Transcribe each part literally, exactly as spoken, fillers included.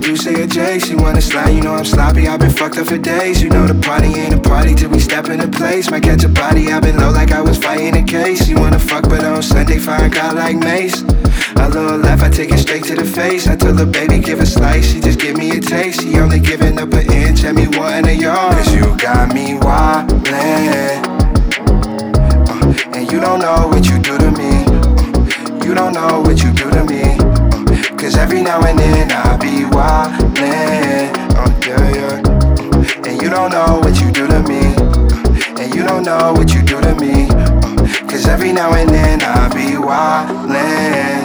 you say a J. She wanna slide, you know I'm sloppy. I've been fucked up for days. You know the party ain't a party till we step into place. Might catch a body, I've been low like I was fighting a case. You wanna fuck, but on Sunday find God like Mace. A little left, I take it straight to the face. I told her, baby, give a slice. She just give me a taste. She only giving up an inch and me wanting a yard. Cause you got me wildin', uh, and you don't know what you do to me. uh, You don't know what you do to me. uh, Cause every now and then I be wildin', uh, yeah, yeah. And you don't know what you do to me. uh, And you don't know what you do to me. uh, Cause every now and then I be wildin'.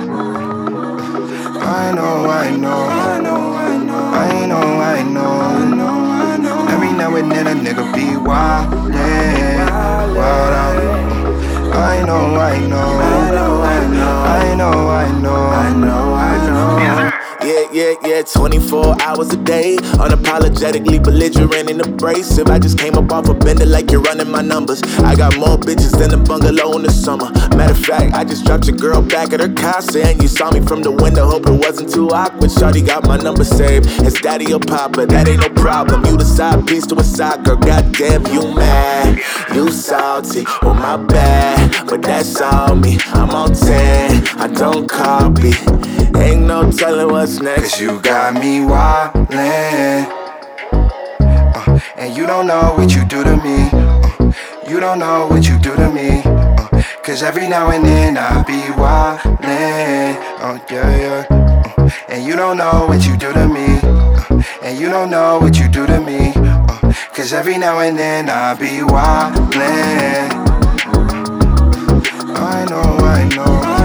I know, I know, I know, I know, I know, I know, I know. Every now and then a nigga be wildin', wild out. I know, I know, I know, I know, I know, I know, I know, I know. Yeah, yeah, yeah, twenty-four hours a day, unapologetically belligerent and abrasive. I just came up off a bender like you're running my numbers. I got more bitches than a bungalow in the summer. Matter of fact, I just dropped your girl back at her casa and you saw me from the window, hope it wasn't too awkward. Shawty got my number saved, it's daddy or papa, that ain't no problem. You the side piece to a side girl, goddamn you mad. You salty, oh my bad, but that's all me. I'm on ten, I don't copy. Ain't no telling what's next. Cause you got me wildin', uh, and you don't know what you do to me. uh, You don't know what you do to me. uh, Cause every now and then I be wildin', oh yeah, yeah. uh, And you don't know what you do to me. uh, And you don't know what you do to me. uh, Cause every now and then I be wildin'. I know, I know.